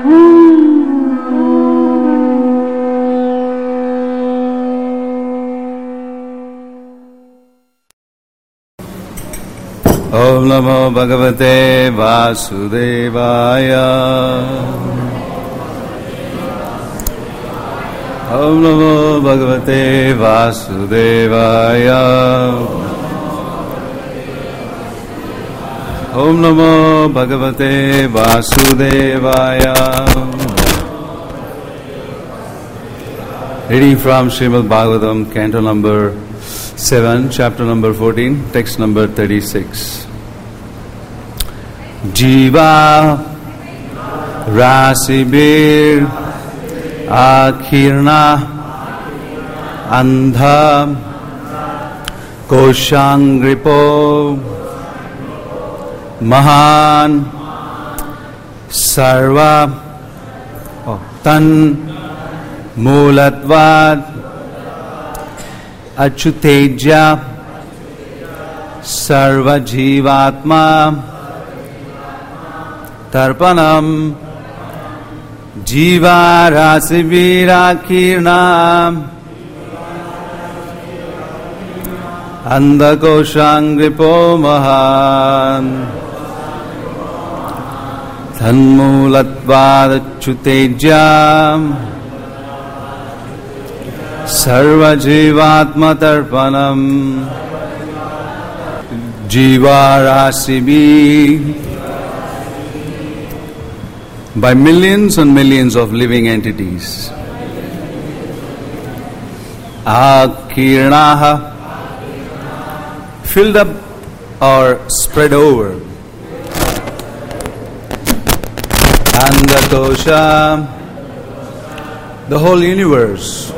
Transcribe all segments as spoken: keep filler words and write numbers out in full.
Om Namo Bhagavate Vasudevaya. Om Namo Bhagavate Vasudevaya. Om Namo Bhagavate Vasudevaya. Reading from Srimad Bhagavatam, Canto number seven, chapter number fourteen, text number thirty-six. Jiva Rasibir Akhirna Andha Koshangripo Mahan Sarva oh, Tan Mulatvad Achuteja Sarva Jivatma Tarpanam Jiva Rasivira Kirnam Andakosangripo Mahan Tanmulatvad Achuteja Sarva Jivatma Tarpanam Jiva Rasibi. By millions and millions of living entities. Akirnaha, filled up or spread over. Andakosha, the whole universe.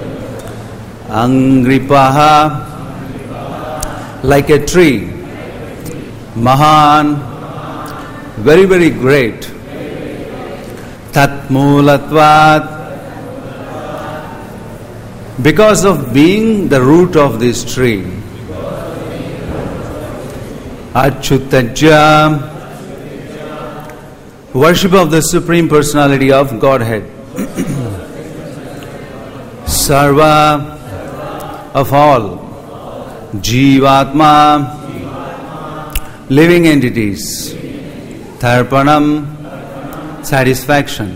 Angripaha, like a tree. Mahan, very very great. Tatmulatvat, because of being the root of this tree. Achyutaja, worship of the Supreme Personality of Godhead. Sarva, of all. Jivatma, living entities. Tarpanam, satisfaction.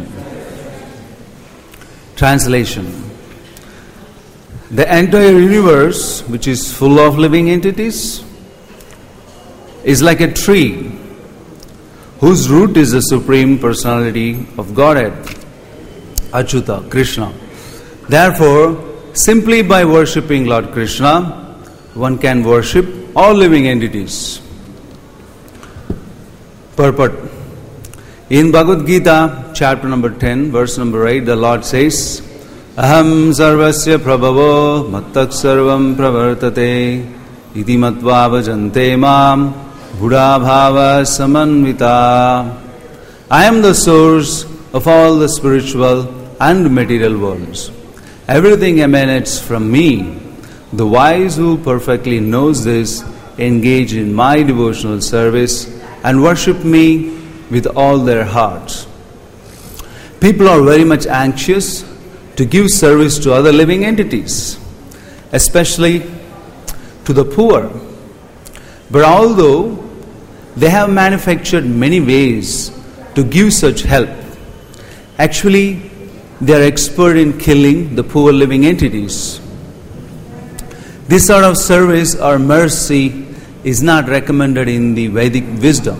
Translation. The entire universe, which is full of living entities, is like a tree whose root is the Supreme Personality of Godhead, Achyuta, Krishna. Therefore, simply by worshipping Lord Krishna, one can worship all living entities. Purport. In Bhagavad Gita, chapter number ten, verse number eight, the Lord says, Aham sarvasya prabhavo mattak sarvam pravartate iti matva bhajante mam buddha bhava samanvita. I am the source of all the spiritual and material worlds. Everything emanates from me. The wise who perfectly knows this engage in my devotional service and worship me with all their hearts. People are very much anxious to give service to other living entities, especially to the poor. But although they have manufactured many ways to give such help, actually they are expert in killing the poor living entities. This sort of service or mercy is not recommended in the Vedic wisdom.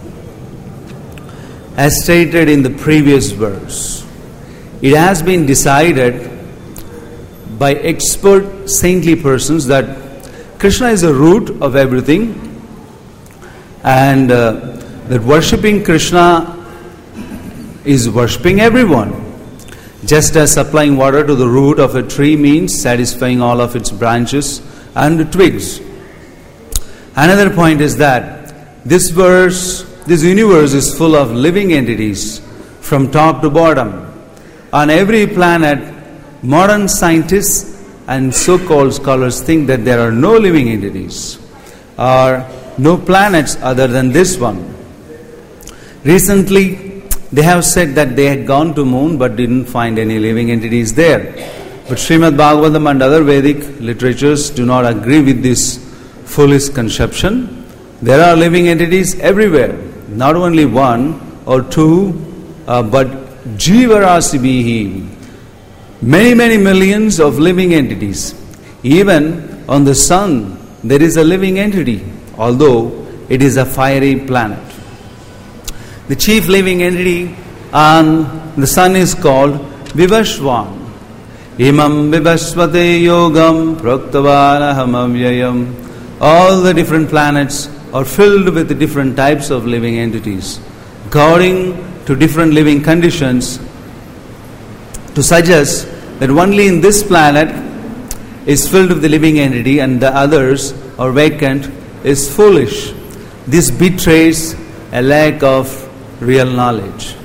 As stated in the previous verse, it has been decided by expert saintly persons that Krishna is the root of everything, and uh, that worshipping Krishna is worshipping everyone. Just as supplying water to the root of a tree means satisfying all of its branches and twigs. Another point is that this verse, this universe is full of living entities from top to bottom. On every planet, modern scientists and so-called scholars think that there are no living entities or no planets other than this one. Recently, they have said that they had gone to moon but didn't find any living entities there. But Srimad Bhagavatam and other Vedic literatures do not agree with this foolish conception. There are living entities everywhere, not only one or two, uh, but Jivarasibihi, many, many millions of living entities. Even on the sun, there is a living entity, although it is a fiery planet. The chief living entity on the sun is called Vivashvan. Imam Vivasvate Yogam Praktavanaham Avyayam. All the different planets are filled with different types of living entities, according to different living conditions, to suggest that only in this planet is filled with the living entity and the others are vacant is foolish. This betrays a lack of real knowledge.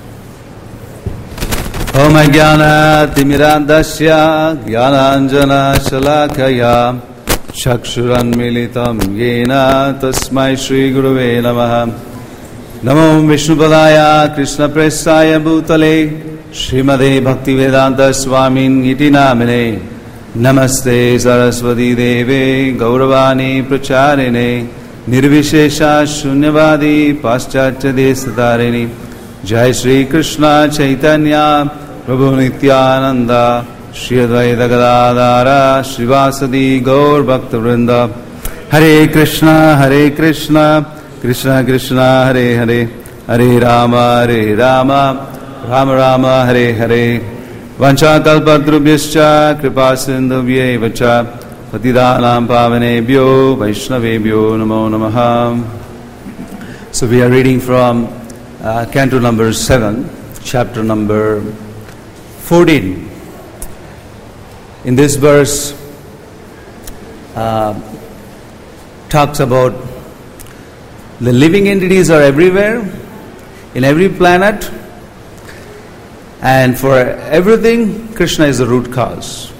Om Ajnana Timirandasya Jnananjana Shalakaya Chakshuran Militam Yena Tasmai Shri Guruve Namaha. Namo Vishnupadaya Krishna Prestaya Bhutale Srimade Bhaktivedanta Swamin Iti Namine. Namaste Saraswati Deve Gauravani Pracharine Nirvishesha Shunyavadi Paschatya Desatarine. Jai Shri Krishna Chaitanya Prabhu Nityananda Shri Advaita Gadadhara Srivasadi Gaur Bhakta Vrinda. Hare Krishna Hare Krishna Krishna Krishna Hare Hare Hare Rama Hare Rama Rama Rama Hare Hare. Vancha kalpadrubhyascha kripa sindhuvye vacha patidanam pavanebhyo vaishnavebhyo namo namaha. So we are reading from uh, canto number seven, chapter number fourteen. In this verse, uh, talks about the living entities are everywhere, in every planet, and for everything, Krishna is the root cause.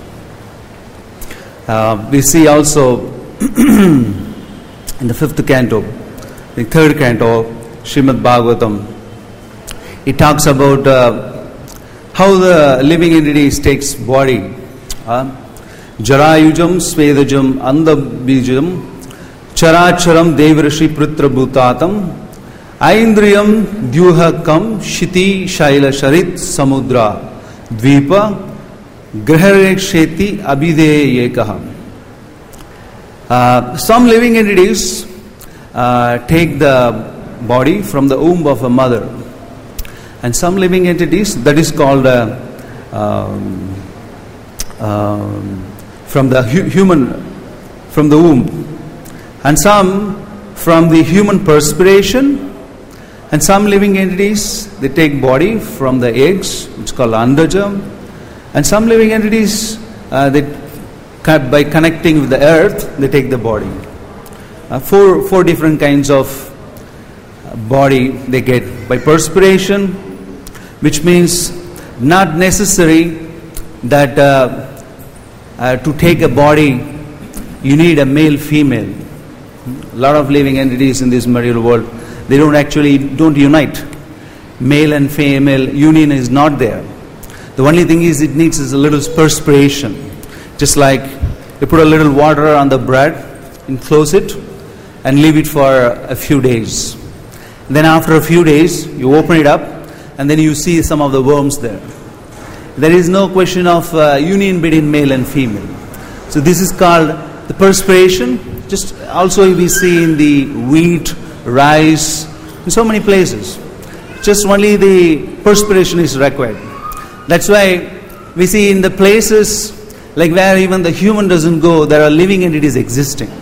Uh, we see also in the fifth canto, the third canto, Srimad Bhagavatam, it talks about uh, how the living entities takes body. Uh, Jarayujam, Svedajam, Andabijam, Characharam, Devrishi, Pritra Bhutatam, Aindriyam, Dyuhakam, Shiti, Shaila, Sharit, Samudra, Dvipa, Grahareksheti, Abhide Yekaham. Uh, some living entities uh, take the body from the womb of a mother, and some living entities, that is called uh, um, um, from the hu- human, from the womb, and some from the human perspiration. And some living entities, they take body from the eggs, it's called andajam. And some living entities, uh, they, by connecting with the earth, they take the body. Uh, four, four different kinds of body they get. By perspiration, which means not necessary that uh, uh, to take a body, you need a male, female. A lot of living entities in this material world, they don't actually don't unite. Male and female union is not there. The only thing is it needs is a little perspiration. Just like you put a little water on the bread and close it and leave it for a few days. Then after a few days you open it up and then you see some of the worms there. There is no question of uh, union between male and female. So this is called the perspiration. Just also we see in the wheat, rice, in so many places. Just only the perspiration is required. That's why we see in the places like where even the human doesn't go, there are living entities existing.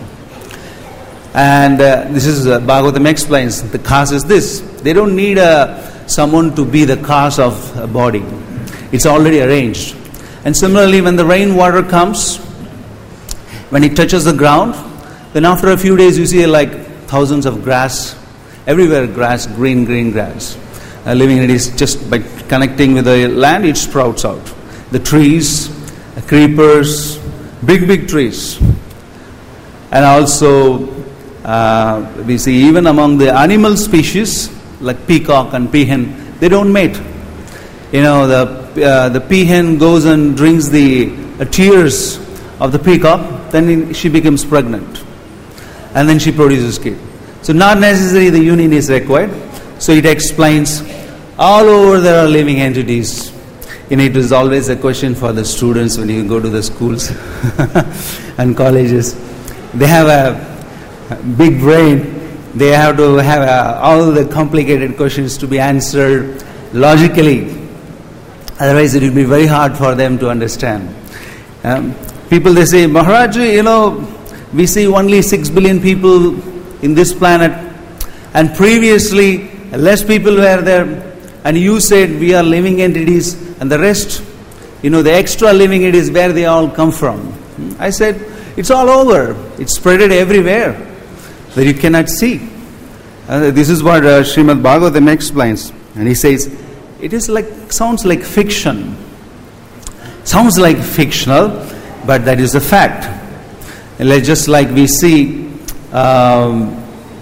And uh, this is uh, Bhagavatam explains, the cause is this. They don't need uh, someone to be the cause of a body. It's already arranged. And similarly, when the rainwater comes, when it touches the ground, then after a few days you see like thousands of grass, everywhere grass, green, green grass. Uh, living entities, just by connecting with the land, it sprouts out. The trees, the creepers, big, big trees. And also, uh, we see even among the animal species, like peacock and peahen, they don't mate. You know, the uh, the peahen goes and drinks the uh, tears of the peacock, then she becomes pregnant, and then she produces kid. So not necessarily the union is required. So it explains all over there are living entities. You know, it is always a question for the students when you go to the schools and colleges. They have a big brain. They have to have a, all the complicated questions to be answered logically. Otherwise, it will be very hard for them to understand. Um, people, they say, Maharaj, you know, we see only six billion people in this planet, and previously less people were there, and you said we are living entities, and the rest, you know, the extra living entities, where they all come from. I said, it's all over. It's spreaded everywhere that you cannot see. Uh, this is what uh, Srimad Bhagavatam explains. And he says, it is like, sounds like fiction. Sounds like fictional, but that is a fact. And like, just like we see, um,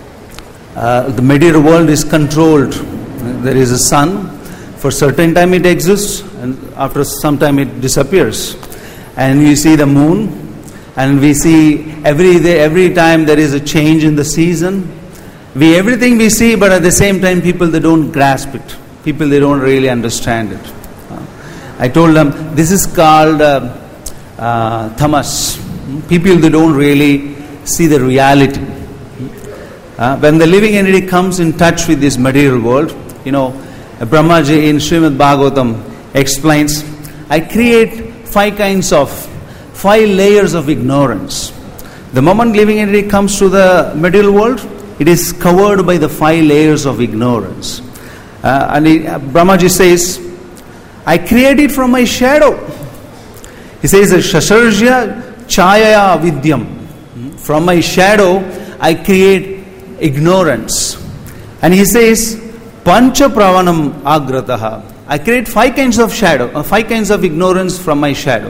uh, the material world is controlled. There is a sun. For certain time it exists, and after some time it disappears. And we see the moon, and we see every day, every time there is a change in the season. We everything we see, but at the same time, people they don't grasp it. People they don't really understand it. Uh, I told them this is called uh, uh, tamas. People they don't really see the reality. Uh, when the living entity comes in touch with this material world, you know, Brahmaji in Srimad Bhagavatam explains, I create five kinds of, five layers of ignorance. The moment living entity comes to the material world, it is covered by the five layers of ignorance. Uh, and he, uh, Brahmaji says, I create it from my shadow. He says, Shasharjya Chayaya Vidyam. From my shadow, I create ignorance. And he says, Pancha Pravanam Agrataha. I create five kinds of shadow, uh, five kinds of ignorance from my shadow.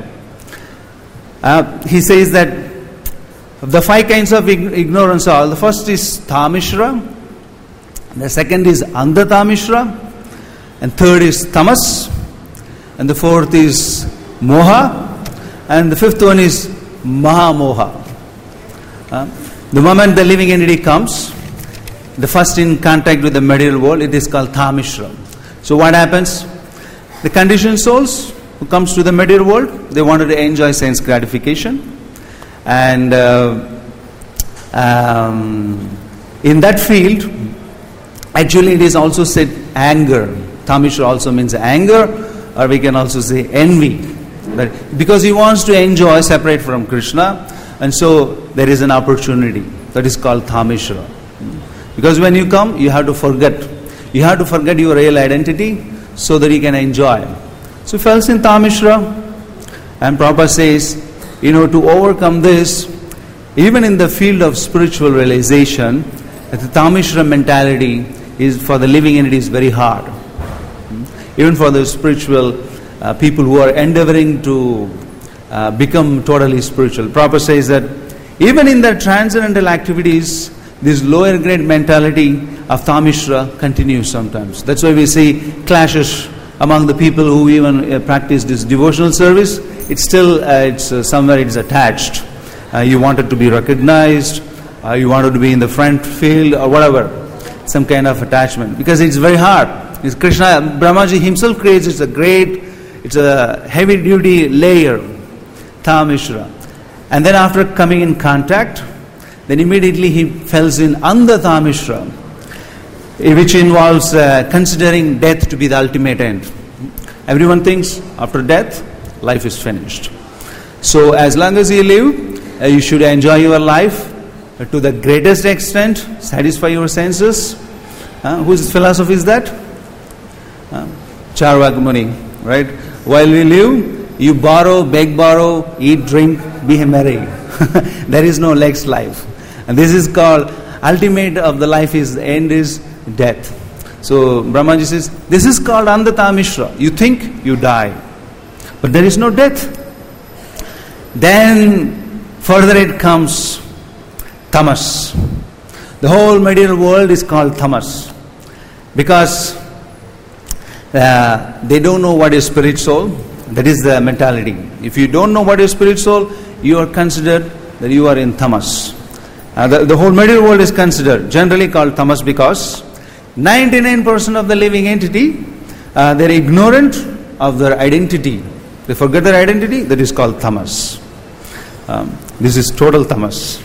Uh, he says that the five kinds of ignorance are, the first is Tamishra, the second is Andhatamishra, and third is Tamas, and the fourth is Moha, and the fifth one is Mahamoha. Uh, the moment the living entity comes, the first in contact with the material world, it is called Tamishra. So what happens? The conditioned souls who comes to the material world, they wanted to enjoy sense gratification. And uh, um, in that field, actually it is also said anger. Tamishra also means anger, or we can also say envy. But because he wants to enjoy separate from Krishna, and so there is an opportunity that is called Tamishra. Because when you come, you have to forget. You have to forget your real identity so that you can enjoy. So he falls in Tamishra, and Prabhupada says, you know, to overcome this, even in the field of spiritual realization, the Tamishra mentality is for the living entity is very hard. Even for the spiritual uh, people who are endeavoring to uh, become totally spiritual. Prabhupada says that even in the transcendental activities, this lower grade mentality of Tamishra continues sometimes. That's why we see clashes among the people who even uh, practice this devotional service. It's still, uh, it's uh, somewhere it's attached. Uh, you wanted to be recognized, uh, you wanted to be in the front field or whatever. Some kind of attachment. Because it's very hard. It's Krishna, Brahmaji himself creates, it's a great, it's a heavy duty layer, Tamishra. And then after coming in contact, then immediately he falls in Andha Tamishra, which involves uh, considering death to be the ultimate end. Everyone thinks after death, life is finished. So as long as you live, uh, you should enjoy your life uh, to the greatest extent, satisfy your senses. Uh, whose philosophy is that? Uh, Charvak Muni, right? While we live, you borrow, beg, borrow, eat, drink, be merry. There is no next life. And this is called, ultimate of the life is, the end is death. So Brahmaji says, this is called Andha Tamishra. You think, you die. But there is no death. Then further it comes tamas. The whole material world is called tamas. Because Uh, they don't know what is spirit soul. That is the mentality. If you don't know what is spirit soul, you are considered that you are in tamas. Uh, the, the whole material world is considered, generally called tamas, because ninety-nine percent of the living entity, uh, they're ignorant of their identity. They forget their identity. That is called tamas. Um, this is total tamas.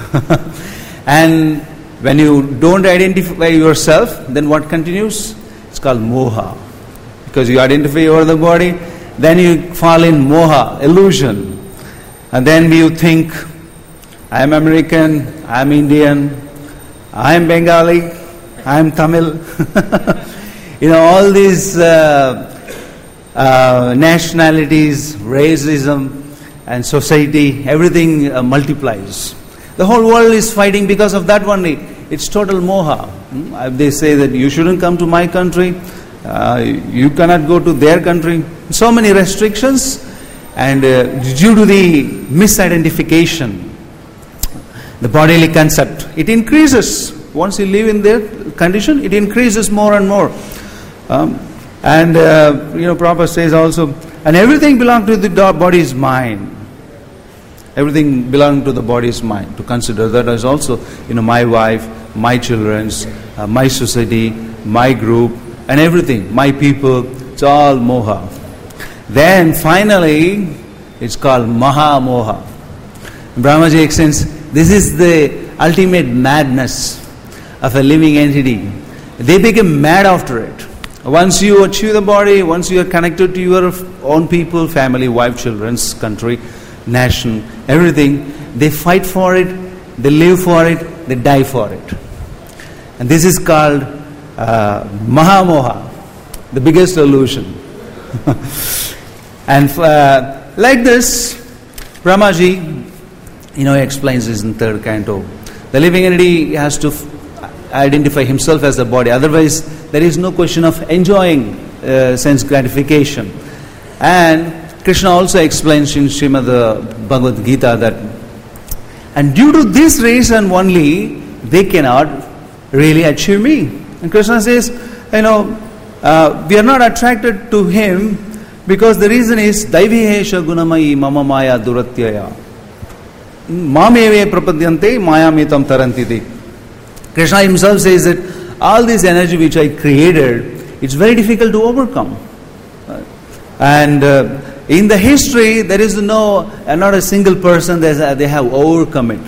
And when you don't identify yourself, then what continues? It's called moha. Because you identify over the body, then you fall in moha, illusion. And then you think, I am American, I am Indian, I am Bengali, I am Tamil. You know, all these uh, uh, nationalities, racism, and society, everything uh, multiplies. The whole world is fighting because of that only. It's total moha. Hmm? They say that you shouldn't come to my country, uh, you cannot go to their country. So many restrictions, and uh, due to the misidentification, the bodily concept, it increases. Once you live in their condition, it increases more and more. Um, and uh, you know, Prabhupada says also, and everything belongs to the body's mind. Everything belongs to the body's mind. To consider that as also, you know, my wife, my children's, uh, my society, my group, and everything, my people. It's all moha. Then finally, it's called Maha Moha. Brahmaji extends, this is the ultimate madness of a living entity. They become mad after it. Once you achieve the body, once you are connected to your own people, family, wife, children's, country, nation, everything, they fight for it, they live for it, they die for it. And this is called uh, Mahamoha, the biggest illusion. And uh, like this, Brahmaji, you know, explains this in third canto. The living entity has to f- identify himself as the body. Otherwise, there is no question of enjoying uh, sense gratification. And Krishna also explains in Srimad Bhagavad Gita that, and due to this reason only, they cannot really achieve me. And Krishna says, you know, uh, we are not attracted to him because the reason is Daivihesha gunamayi mama maya duratyaya. Mameve prapadyante mayamitam tarantiti. Krishna himself says that all this energy which I created, it's very difficult to overcome. And uh, in the history, there is no, uh, not a single person that they have overcome it.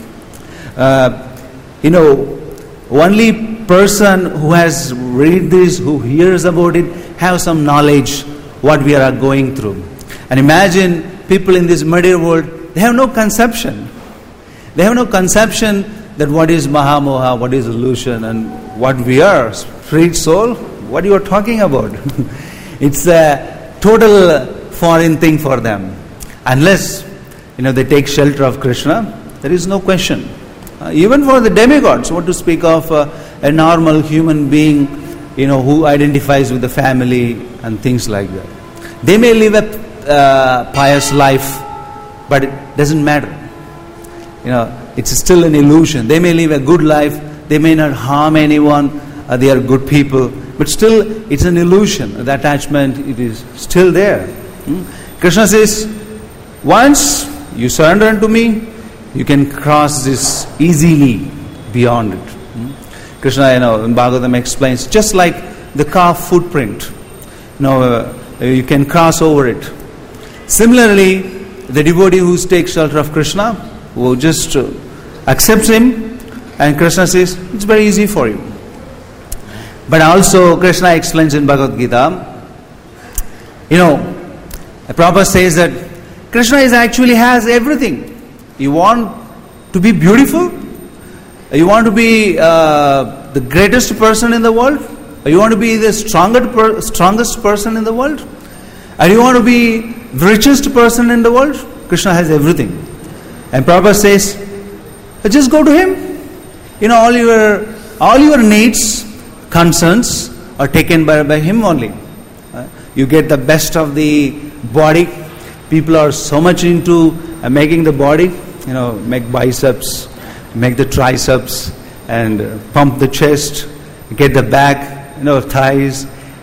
Uh, you know, only person who has read this, who hears about it, have some knowledge what we are going through. And imagine people in this material world, they have no conception. They have no conception that what is Mahamoha, what is illusion, and what we are, spirit, soul, what you are talking about. It's a total foreign thing for them. Unless, you know, they take shelter of Krishna, there is no question. Uh, even for the demigods, what to speak of uh, a normal human being, you know, who identifies with the family and things like that. They may live a uh, pious life, but it doesn't matter. You know, it's still an illusion. They may live a good life, they may not harm anyone, uh, they are good people, but still it's an illusion. The attachment, it is still there. Hmm? Krishna says, once you surrender unto me, you can cross this easily beyond it. Hmm? Krishna, you know, in Bhagavatam explains, just like the calf footprint, you know, uh, you can cross over it. Similarly, the devotee who takes shelter of Krishna, who just uh, accepts him, and Krishna says, it's very easy for you. But also, Krishna explains in Bhagavad Gita, you know, Prabhupada says that Krishna is actually has everything. You want to be beautiful? You want to be uh, the greatest person in the world? Or you want to be the strongest, per- strongest person in the world? Or you want to be the richest person in the world? Krishna has everything. And Prabhupada says, just go to him. You know, all your all your needs, concerns are taken by, by him only. Uh, you get the best of the body. People are so much into uh, making the body, you know, make biceps, make the triceps, and uh, pump the chest, get the back, you know, thighs,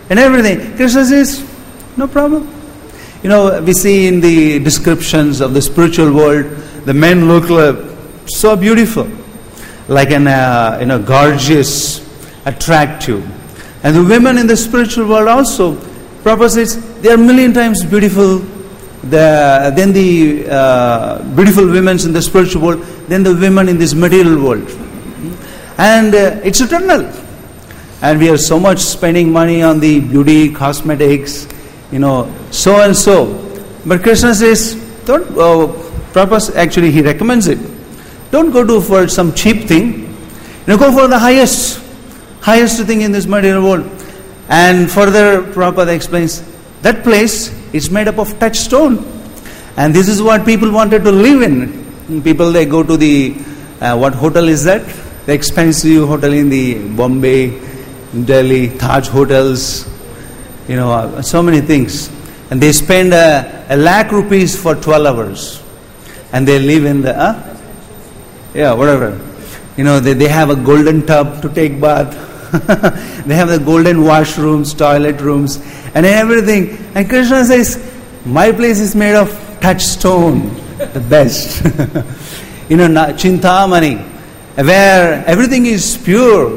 and everything. Krishna says, no problem. You know, we see in the descriptions of the spiritual world, the men look like so beautiful, like an uh, you know gorgeous, attractive, and the women in the spiritual world also. Prabhupada says they are a million times beautiful the, than the uh, beautiful women in the spiritual world, than the women in this material world, and uh, it's eternal. And we are so much spending money on the beauty, cosmetics, you know, so and so. But Krishna says, don't. Uh, Prabhupada actually he recommends it. Don't go to for some cheap thing. You know, go for the highest, highest thing in this material world. And further, Prabhupada explains that place is made up of touchstone, and this is what people wanted to live in. People they go to the uh, what hotel is that? The expensive hotel in the Bombay, Delhi, Taj hotels. You know, uh, so many things, and they spend uh, a lakh rupees for twelve hours, and they live in the uh, yeah whatever. You know, they they have a golden tub to take bath. They have the golden washrooms, toilet rooms, and everything. And Krishna says, my place is made of touchstone, the best. You know, Chintamani, where everything is pure.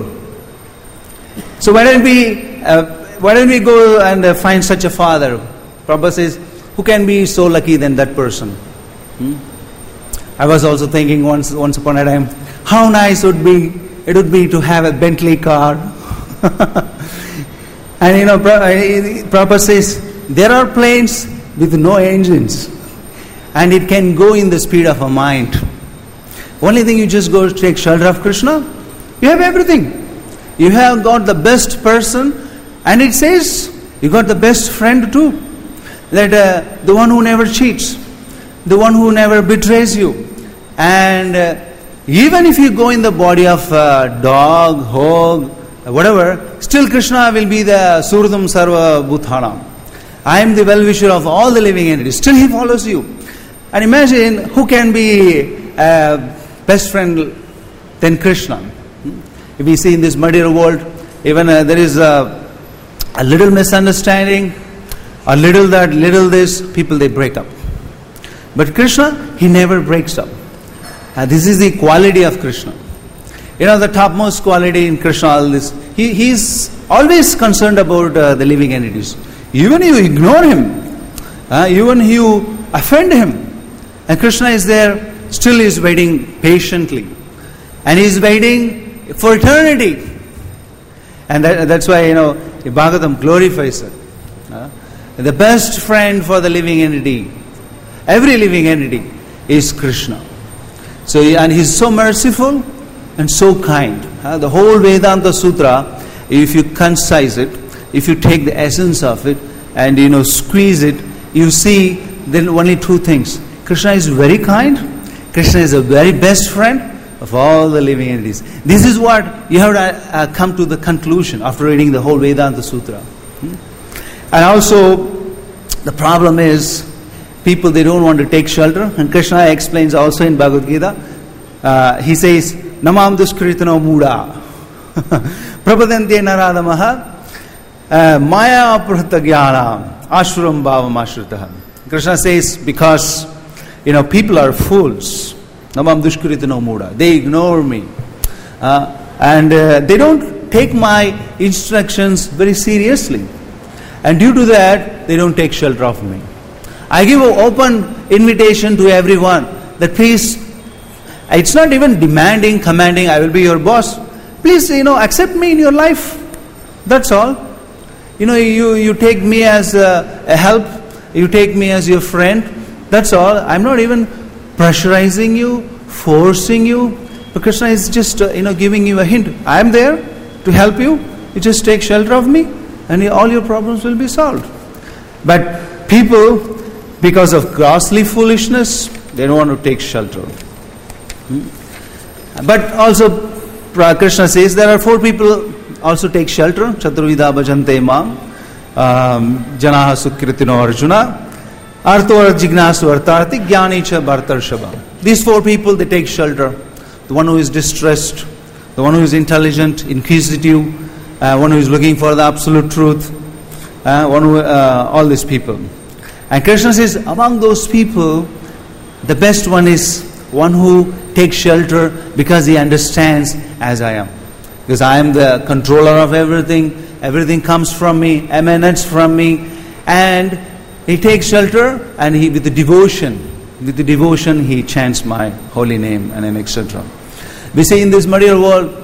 So why don't we, uh, why don't we go and uh, find such a father? Prabhupada says, who can be so lucky than that person? Hmm? I was also thinking once, once upon a time, how nice would be it would be to have a Bentley car. And you know, Prabhupada says, there are planes with no engines, and it can go in the speed of a mind. Only thing, you just go to take shelter of Krishna, you have everything. You have got the best person, and it says, you got the best friend too. That uh, the one who never cheats, the one who never betrays you. And uh, even if you go in the body of a dog, hog, whatever, still Krishna will be the Surdam Sarva Bhuthanam. I am the well-wisher of all the living entities. Still he follows you. And imagine who can be a best friend than Krishna. If we see in this material world, even uh, there is a, a little misunderstanding, a little that, little this, people they break up. But Krishna, he never breaks up. Uh, this is the quality of Krishna. You know, the topmost quality in Krishna, all this, he he is always concerned about uh, the living entities. Even you ignore him, uh, even you offend him, and Krishna is there, still is waiting patiently. And he is waiting for eternity. And that, that's why, you know, Bhagavatam glorifies it. Uh, the best friend for the living entity, every living entity, is Krishna. So, and he is so merciful and so kind. Uh, the whole Vedanta Sutra, if you concise it, if you take the essence of it and, you know, squeeze it, you see then only two things. Krishna is very kind. Krishna is a very best friend of all the living entities. This is what you have to uh, come to the conclusion after reading the whole Vedanta Sutra. Hmm? And also, the problem is, people, they don't want to take shelter. And Krishna explains also in Bhagavad Gita, uh, he says, Namam duskritano muda prapadante naradamaha maya aprahata jnana ashram bhavam ashritaha. Krishna says, because, you know, people are fools. Namam duskritano muda. They ignore me. Uh, and uh, they don't take my instructions very seriously. And due to that, they don't take shelter of me. I give an open invitation to everyone that please, it's not even demanding, commanding, I will be your boss. Please, you know, accept me in your life. That's all. You know, you, you take me as a, a help, you take me as your friend. That's all. I'm not even pressurizing you, forcing you. But Krishna is just, uh, you know, giving you a hint. I am there to help you. You just take shelter of me and all your problems will be solved. But people, because of grossly foolishness, they don't want to take shelter. Hmm? But also, Krishna says there are four people also take shelter. Chaturvida bhajante mam, janaha sukritino arjuna, arto jignasu artarti, jnani cha bhartarshava. These four people, they take shelter. The one who is distressed, the one who is intelligent, inquisitive, uh, one who is looking for the absolute truth, uh, one who, uh, all these people. And Krishna says, among those people, the best one is one who takes shelter because he understands as I am. Because I am the controller of everything, everything comes from me, emanates from me, and he takes shelter, and he, with the devotion, with the devotion, he chants my holy name, and et cetera. We say in this material world,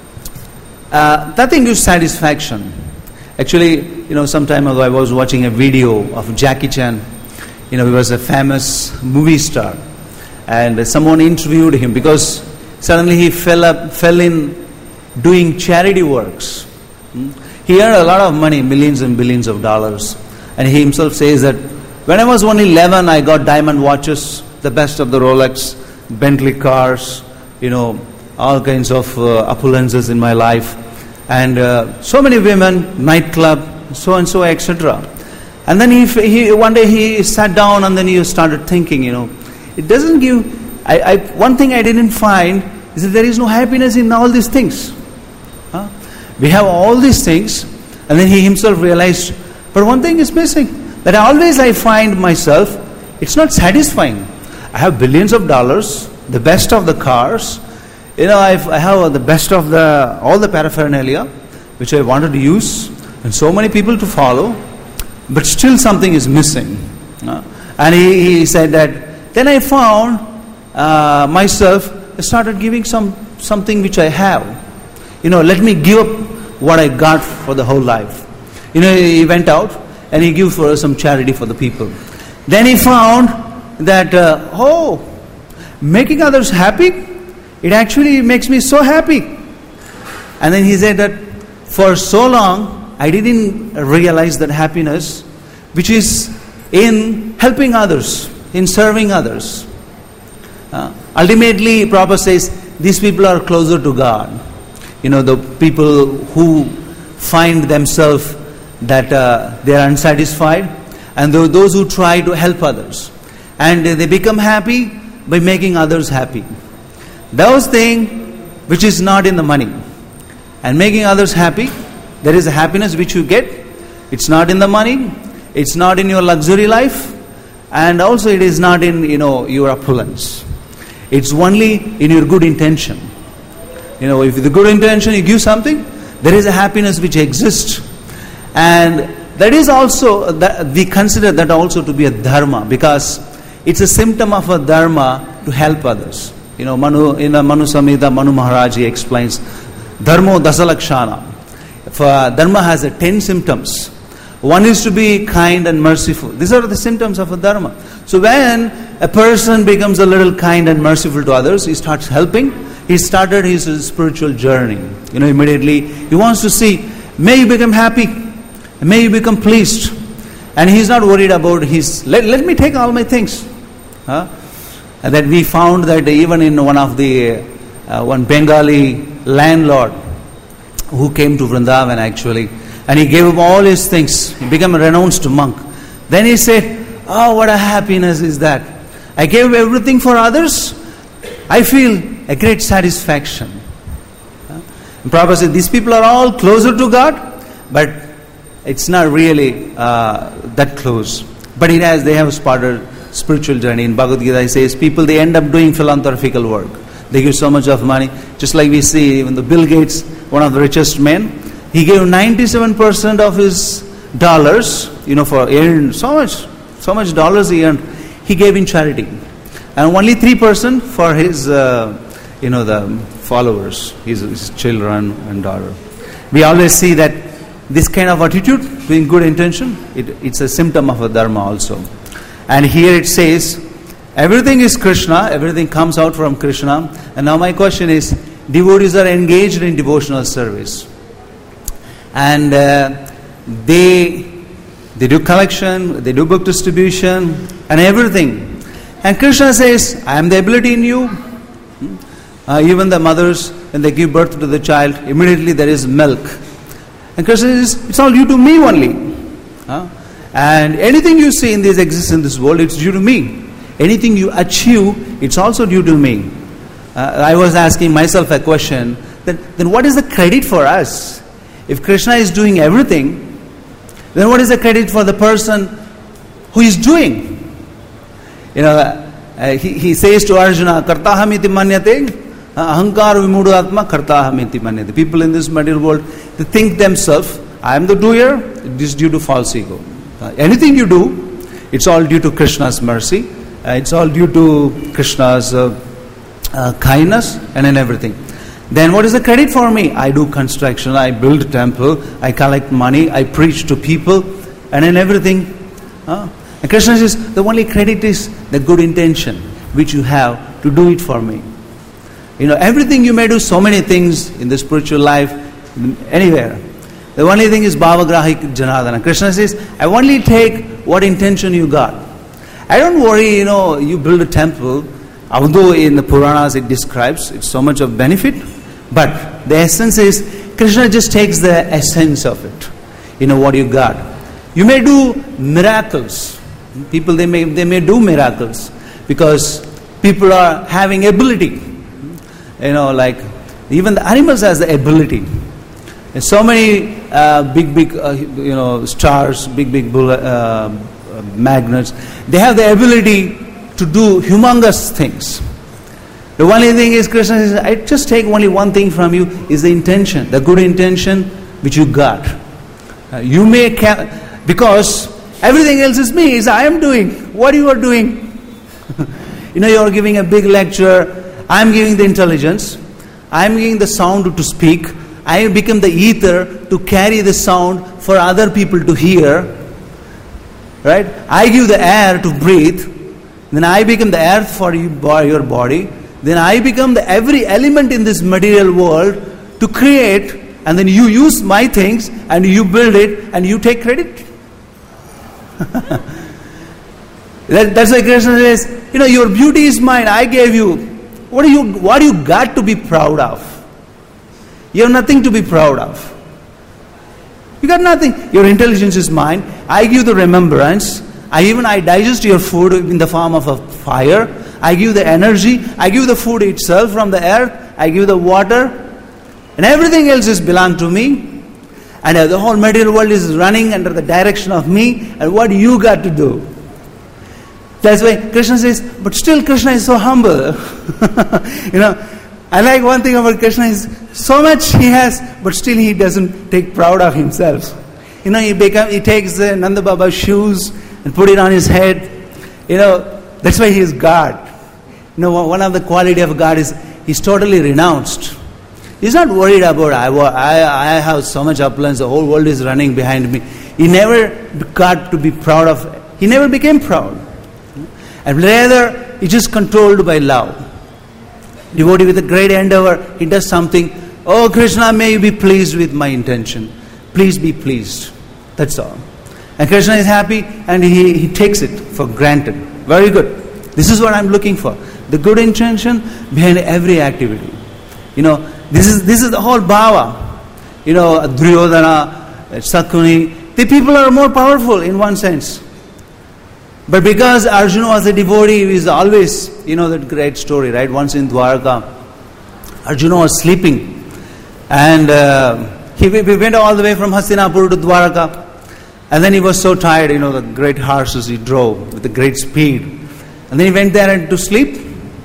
uh, nothing gives satisfaction. Actually, you know, some time ago I was watching a video of Jackie Chan. You know, he was a famous movie star, and someone interviewed him because suddenly he fell up, fell in doing charity works. Hmm? He earned a lot of money, millions and billions of dollars. And he himself says that when I was only eleven, I got diamond watches, the best of the Rolex, Bentley cars, you know, all kinds of uh, opulences in my life. And uh, so many women, nightclub, so and so, et cetera. And then he, he, one day he sat down and then he started thinking, you know, it doesn't give, I, I, one thing I didn't find is that there is no happiness in all these things. Huh? We have all these things, and then he himself realized, but one thing is missing. That always I find myself, it's not satisfying. I have billions of dollars, the best of the cars, you know, I've, I have the best of the all the paraphernalia, which I wanted to use, and so many people to follow, but still something is missing. Uh, and he, he said that, then I found uh, myself, I started giving some something which I have. You know, let me give up what I got for the whole life. You know, he went out and he gave for some charity for the people. Then he found that, uh, oh, making others happy, it actually makes me so happy. And then he said that for so long, I didn't realize that happiness, which is in helping others, in serving others. Uh, ultimately, Prabhupada says, these people are closer to God. You know, the people who find themselves that uh, they are unsatisfied, and those who try to help others. And they become happy by making others happy. Those things which is not in the money. And making others happy, there is a happiness which you get. It's not in the money, it's not in your luxury life, and also it is not in, you know, your opulence. It's only in your good intention. You know, if with the good intention you give something, there is a happiness which exists. And that is also, that we consider that also to be a dharma, because it's a symptom of a dharma to help others. You know, Manu, in a Manu Samhita, Manu Maharaj, he explains, Dharmo Dasalakshana. For dharma has a ten symptoms. One is to be kind and merciful. These are the symptoms of a dharma. So when a person becomes a little kind and merciful to others, he starts helping. He started his spiritual journey. You know, immediately he wants to see, may you become happy, may you become pleased. And he's not worried about his, let, let me take all my things. Huh? And that we found that even in one of the, uh, one Bengali landlord who came to Vrindavan actually, and he gave him all his things. He became a renounced monk. Then he said, oh, what a happiness is that. I gave everything for others. I feel a great satisfaction. And Prabhupada said, these people are all closer to God, but it's not really uh, that close. But it has, they have started spiritual journey. In Bhagavad Gita, it says, people, they end up doing philanthropical work. They give so much of money. Just like we see, even the Bill Gates, one of the richest men, he gave ninety-seven percent of his dollars, you know, for earned so much, so much dollars he earned, he gave in charity. And only three percent for his, uh, you know, the followers, his, his children and daughter. We always see that this kind of attitude, doing good intention, it, it's a symptom of a dharma also. And here it says, everything is Krishna, everything comes out from Krishna. And now my question is, devotees are engaged in devotional service. And uh, they they do collection, they do book distribution, and everything. And Krishna says, I am the ability in you. Uh, even the mothers, when they give birth to the child, immediately there is milk. And Krishna says, it's all due to me only. Huh? And anything you see in this exists in this world, it's due to me. Anything you achieve, it's also due to me. Uh, I was asking myself a question, that, then what is the credit for us? If Krishna is doing everything, Then what is the credit for the person who is doing? You know, uh, he, he says to Arjuna, Kartaham iti manyate, ahankar vimudu atma kartaham iti manyate. People in this material world, they think themselves, I am the doer, it is due to false ego. Uh, anything you do, it's all due to Krishna's mercy, uh, it's all due to Krishna's uh, uh, kindness and in everything. Then what is the credit for me? I do construction, I build a temple, I collect money, I preach to people, and in everything. Uh, and Krishna says, the only credit is the good intention which you have to do it for me. You know, everything you may do, so many things in the spiritual life, anywhere. The only thing is Bhavagrahik Janardana. Krishna says, I only take what intention you got. I don't worry, you know, you build a temple, although in the Puranas it describes, it's so much of benefit, but the essence is, Krishna just takes the essence of it, you know, what you got. You may do miracles. People, they may, they may do miracles because people are having ability. You know, like, even the animals has the ability. There's so many uh, big, big, uh, you know, stars, big, big bull, uh, magnets. They have the ability to do humongous things. The only thing is, Krishna says, I just take only one thing from you, is the intention, the good intention which you got. Uh, you may, ca- because everything else is me, is I am doing. What you are doing? You know, you are giving a big lecture, I am giving the intelligence, I am giving the sound to speak, I become the ether to carry the sound for other people to hear. Right? I give the air to breathe, then I become the earth for you, your body, then I become the every element in this material world to create, and then you use my things and you build it and you take credit. that, that's why Krishna says, you know, your beauty is mine, I gave you. What do you what do you got to be proud of? You have nothing to be proud of. You got nothing. Your intelligence is mine. I give the remembrance. I even I digest your food in the form of a fire. I give the energy. I give the food itself from the earth. I give the water. And everything else is belong to me. And uh, the whole material world is running under the direction of me. And what you got to do? That's why Krishna says, but still Krishna is so humble. You know, I like one thing about Krishna is so much he has, but still he doesn't take proud of himself. You know, he become he takes the Nanda Baba's shoes and put it on his head. You know, that's why he is God. You know, one of the quality of God is he's totally renounced. He's not worried about I I I have so much opulence, the whole world is running behind me. He never got to be proud of. He never became proud, and rather he just controlled by love. Devotee with a great endeavor, he does something. Oh Krishna, may you be pleased with my intention. Please be pleased. That's all. And Krishna is happy and he, he takes it for granted. Very good. This is what I'm looking for. The good intention behind every activity. You know, this is this is the whole bhava. You know, Duryodhana, Sakuni, the people are more powerful in one sense. But because Arjuna was a devotee, he is always, you know that great story, right? Once in Dwarka, Arjuna was sleeping. And uh, he, he went all the way from Hastinapur to Dwarka. And then he was so tired, you know, the great horses he drove with a great speed. And then he went there and to sleep.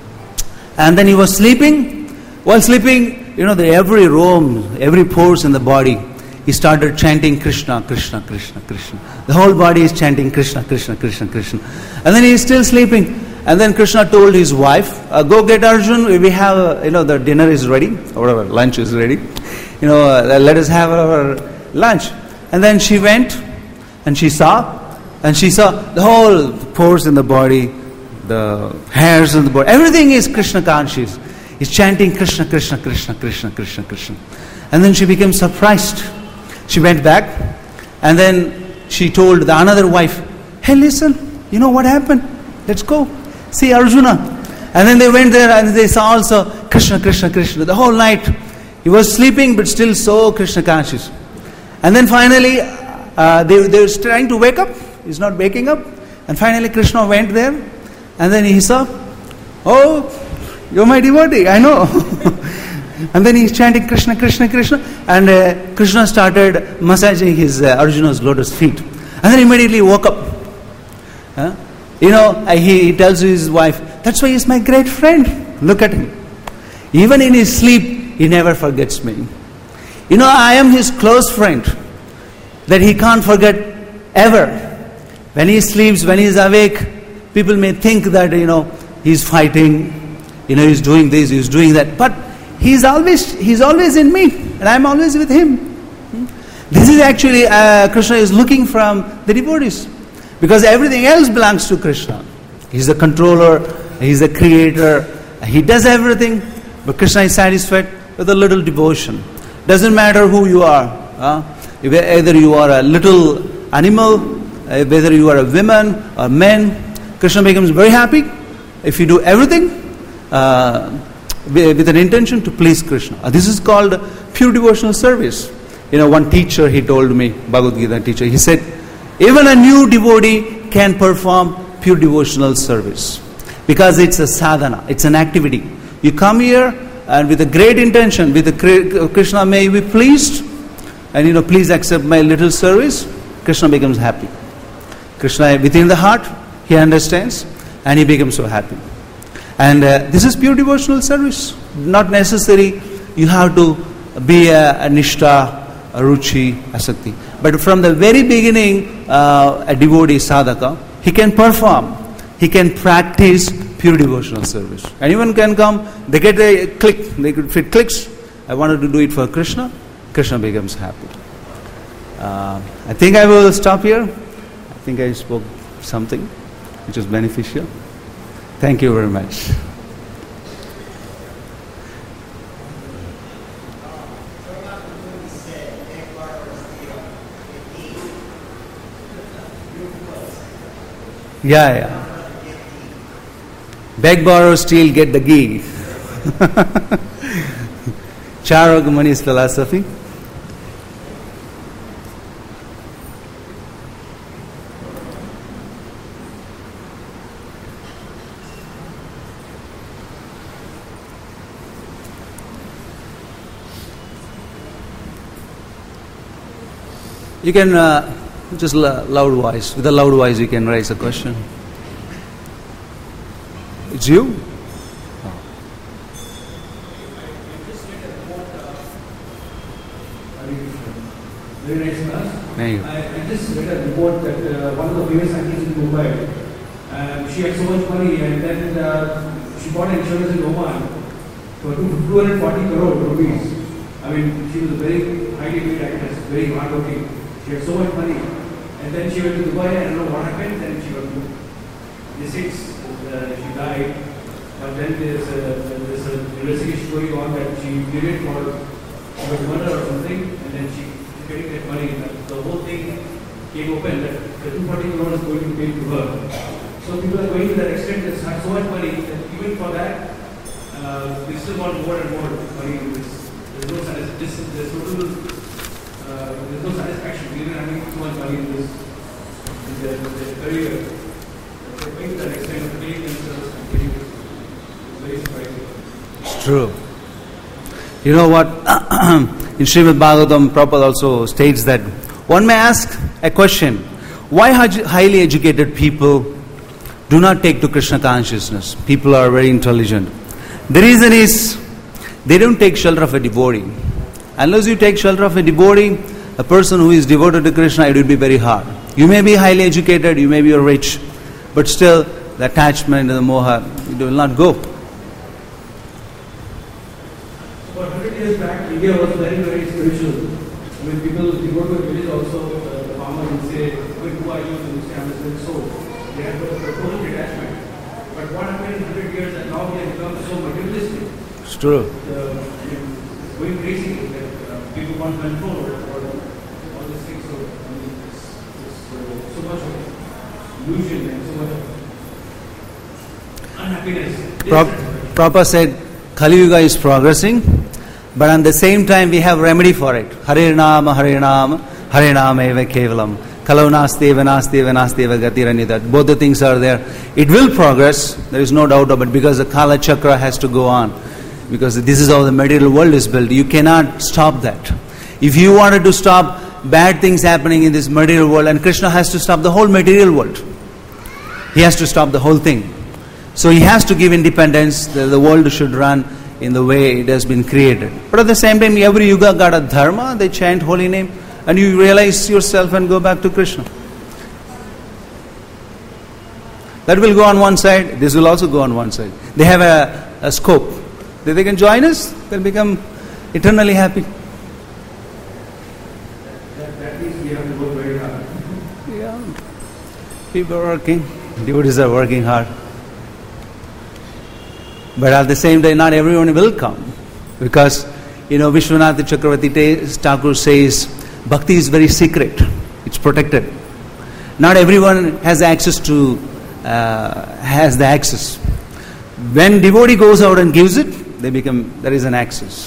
And then he was sleeping. While sleeping, you know, the every room, every pores in the body, he started chanting Krishna, Krishna, Krishna, Krishna. The whole body is chanting Krishna, Krishna, Krishna, Krishna. And then he is still sleeping. And then Krishna told his wife, uh, go get Arjun, we have, uh, you know, the dinner is ready, or whatever, lunch is ready. You know, uh, let us have our lunch. And then she went and she saw, and she saw the whole pores in the body, the hairs in the body, everything is Krishna conscious. He's chanting Krishna, Krishna, Krishna, Krishna, Krishna, Krishna. And then she became surprised. She went back and then she told the another wife, hey listen, you know what happened? Let's go see Arjuna. And then they went there and they saw also Krishna, Krishna, Krishna. The whole night he was sleeping but still so Krishna conscious. And then finally uh, they, they were trying to wake up. He's not waking up. And finally Krishna went there and then he saw, oh, you're my devotee, I know. And then he's chanting Krishna, Krishna, Krishna. And uh, Krishna started massaging his uh, Arjuna's lotus feet. And then immediately woke up. Huh? You know, uh, he, he tells his wife, that's why he's my great friend. Look at him. Even in his sleep, he never forgets me. You know, I am his close friend that he can't forget ever. When he sleeps, when he is awake, people may think that, you know, he's fighting, you know, he's doing this, he's doing that. But he's always, he's always in me, and I'm always with him. This is actually, uh, Krishna is looking from the devotees. Because everything else belongs to Krishna. He's the controller, he's the creator, he does everything. But Krishna is satisfied with a little devotion. Doesn't matter who you are. Huh? Either you are a little animal, whether you are a woman or man, Krishna becomes very happy if you do everything uh, with an intention to please Krishna. Uh, this is called pure devotional service. You know, one teacher, he told me, Bhagavad Gita teacher, he said, even a new devotee can perform pure devotional service. Because it's a sadhana, it's an activity. You come here and with a great intention, with the Krishna, may you be pleased, and you know, please accept my little service. Krishna becomes happy. Krishna within the heart, he understands, and he becomes so happy. And uh, this is pure devotional service. Not necessary you have to be a, a nishtha, a ruchi, asakti. But from the very beginning, uh, a devotee sadhaka, he can perform, he can practice pure devotional service. Anyone can come, they get a click, they, if it clicks, I wanted to do it for Krishna, Krishna becomes happy. Uh, I think I will stop here. I think I spoke something which is beneficial. Thank you very much. Yeah, yeah. Beg, borrow, steal, get the ghee. Charaka Muni's philosophy. You can uh, just loud voice. With a loud voice, you can raise a question. It's you? Oh. Very nice class. Thank you. I, I just read a report that uh, one of the famous athletes in Mumbai, uh, she had so much money and then uh, she bought insurance in Oman for two hundred forty crore rupees. I mean, she was a very highly paid actress, very hardworking. She had so much money. And then she went to Dubai, I don't know what happened, then she went to the States, uh, she died. But then there's a, there's a investigation going on that she did it for, for murder or something, and then she getting that money. The whole thing came open that the two hundred forty crore is going to be paid to her. So people are going to that extent, they have so much money that even for that, uh, they still want more and more money. There's, there's no satisfaction, there's total, uh, there's no satisfaction. Even having so much money in this, in their, in their career, they're going to that extent of paying themselves and getting this. It's very surprising. It's true. You know what? In Srimad Bhagavatam, Prabhupada also states that one may ask a question: why highly educated people do not take to Krishna consciousness? People are very intelligent. The reason is they don't take shelter of a devotee. Unless you take shelter of a devotee, a person who is devoted to Krishna, it will be very hard. You may be highly educated, you may be rich, but still the attachment and the moha, it will not go. About one hundred years back, India was very, very spiritual. I mean, people, if you go to a village also, uh, the farmer will say, who are you? And you say, I'm a spirit soul. They have got a total detachment. But what happened in one hundred years that now we have become so materialistic? It's true. Uh, it's going crazy. That, uh, people want control or all these things. So, I mean, it's, it's uh, so much of illusion and so much of unhappiness. Prabhupada said, Kali Yuga is progressing, but at the same time we have remedy for it. Hare Nama, Hare Nama, Hare Nama eva kevalam. Kalau nasteva, nasteva, nasteva gatiranidat. Both the things are there. It will progress, there is no doubt about it, because the Kala Chakra has to go on. because this is how the material world is built. You cannot stop that. If you wanted to stop bad things happening in this material world, and Krishna has to stop the whole material world. He has to stop the whole thing. So he has to give independence. The, the world should run in the way it has been created. But at the same time, every yuga got a dharma. They chant holy name, and you realize yourself and go back to Krishna. That will go on one side. This will also go on one side. They have a, a scope. If they can join us, they'll become eternally happy. That, that means we have to work very hard. Yeah. People are working. Devotees are working hard. But at the same time, not everyone will come. Because, you know, Vishwanath Chakravarti Thakur says, Bhakti is very secret. It's protected. Not everyone has access to, uh, has the access. When devotee goes out and gives it, they become, there is an access.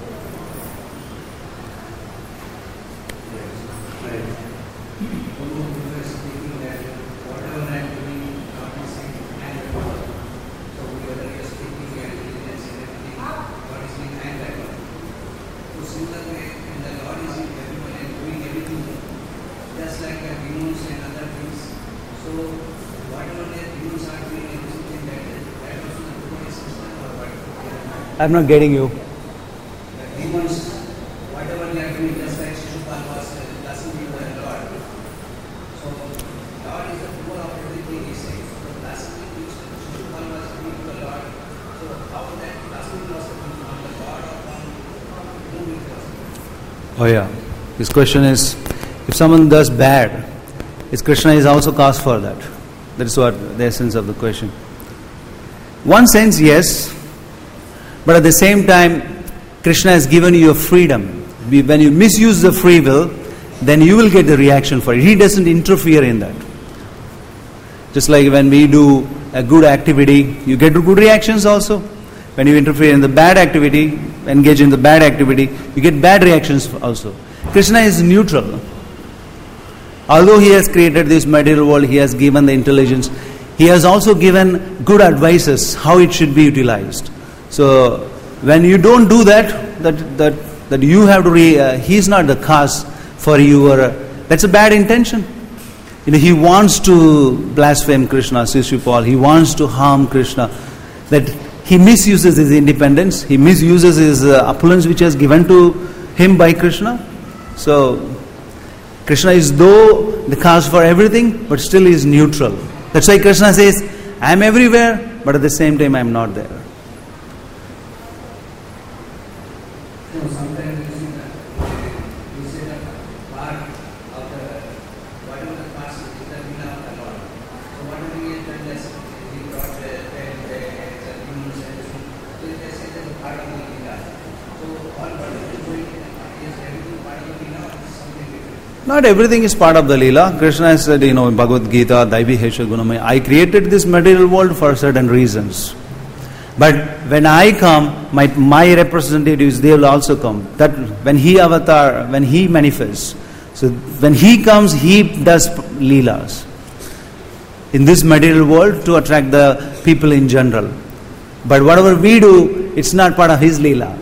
I'm not getting you. The demons, whatever they are doing, just like Shishupal was blaspheming the Lord. So, Lord is the doer of everything he says. So, blasphemy which Shishupal was doing to the Lord. So, how that blasphemy was coming from the Lord or from whom it was? Oh yeah. His question is, if someone does bad, is Krishna is also cause for that? That is what the essence of the question. One sense, yes. But at the same time, Krishna has given you a freedom. When you misuse the free will, then you will get the reaction for it. He doesn't interfere in that. Just like when we do a good activity, you get good reactions also. When you interfere in the bad activity, engage in the bad activity, you get bad reactions also. Krishna is neutral. Although he has created this material world, he has given the intelligence, he has also given good advices how it should be utilized. So when you don't do that, that that that you have to. Re, uh, he is not the cause for your. Uh, that's a bad intention. You know, he wants to blaspheme Krishna, Shishupal. He wants to harm Krishna. That he misuses his independence. He misuses his uh, opulence which is given to him by Krishna. So Krishna is though the cause for everything, but still is neutral. That's why Krishna says, "I am everywhere, but at the same time I am not there." So sometimes you see that you say that part of the whatever the parts is the will of the Lord. So whatever he has done, this he brought the the the demons and so they say that the part of the Leela. So all what is going is everything part of the Leela or something different? Not everything is part of the Leela. Krishna has said, you know, in Bhagavad Gita, Daivi Hesha Gunamaya, I created this material world for certain reasons. But when I come, my my representatives, they will also come. That when he avatar, when he manifests, so when he comes, he does leelas in this material world to attract the people in general. But whatever we do, it's not part of his leela.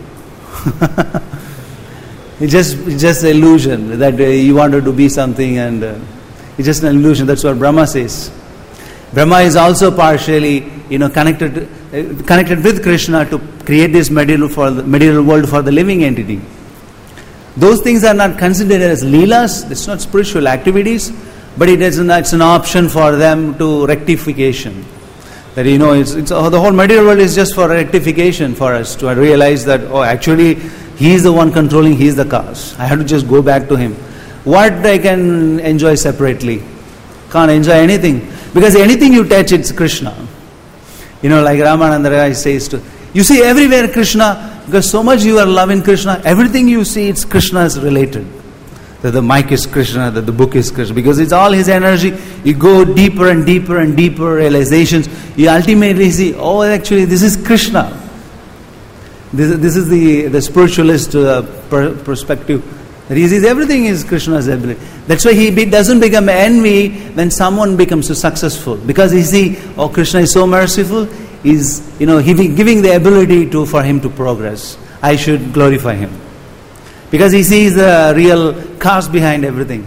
It's just it's just an illusion that uh, you wanted to be something, and uh, it's just an illusion. That's what Brahma says. Brahma is also partially, you know, connected uh, connected with Krishna to create this material for the material world for the living entity. Those things are not considered as leelas. It's not spiritual activities, but it is an, it's an option for them to rectification. That, you know, it's it's uh, the whole material world is just for rectification for us to realize that, oh, actually he is the one controlling, he is the cause. I have to just go back to him. What I can enjoy separately, can't enjoy anything. Because anything you touch, it's Krishna. You know, like Ramananda Rai says to, you see everywhere Krishna, because so much you are loving Krishna, everything you see, it's Krishna's related. That the mic is Krishna, that the book is Krishna, because it's all his energy. You go deeper and deeper and deeper realizations. You ultimately see, oh, actually this is Krishna. This, this is the, the spiritualist uh, per, perspective. That he sees everything is Krishna's ability. That's why he be, doesn't become envy when someone becomes so successful. Because he sees, oh, Krishna is so merciful. is, you know, giving, giving the ability to for him to progress. I should glorify him. Because he sees the real cause behind everything.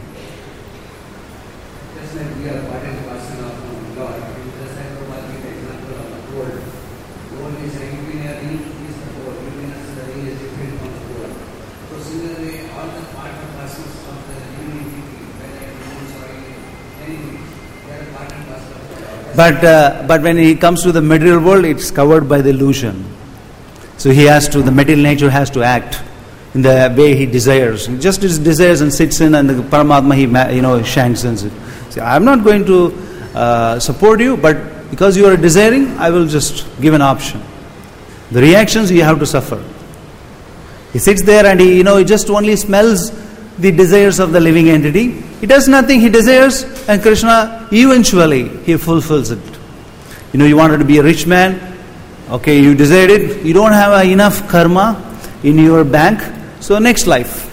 Just like we are part and parcel of God, just like Prabhupada gave the example of the gold. Gold is a utilitarian ring, is the gold. Utilitarian the ring is different from the gold. So similarly, all the part and parcels of the living entity, whether it is or anything, they are part and parcel of God. But uh, but when he comes to the material world, it's covered by the illusion. So he has to, the material nature has to act in the way he desires. He just desires and sits in, and the Paramatma, he, you know, shanks it. See, I'm not going to uh, support you, but because you are desiring, I will just give an option. The reactions you have to suffer. He sits there and he, you know, he just only smells the desires of the living entity. He does nothing, he desires, and Krishna eventually he fulfills it. You know, you wanted to be a rich man, okay, you desired it, you don't have uh, enough karma in your bank, so next life.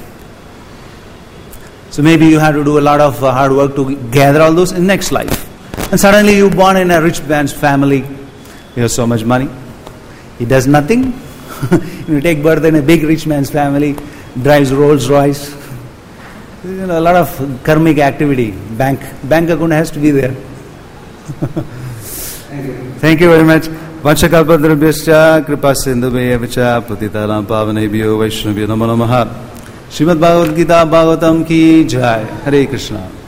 So maybe you have to do a lot of uh, hard work to gather all those in next life. And suddenly you born in a rich man's family, you have so much money. He does nothing. You take birth in a big rich man's family, drives Rolls Royce. You know, a lot of karmic activity. Bank bank account has to be there. Thank you. Thank you very much. Vanchakalpatarabhyascha kripa sindhubhaya vacha patitaram pavanebhyo vaishnavyo namo namaha. Srimad Bhagavad Gita Bhagavatam ki jai. Hare Krishna.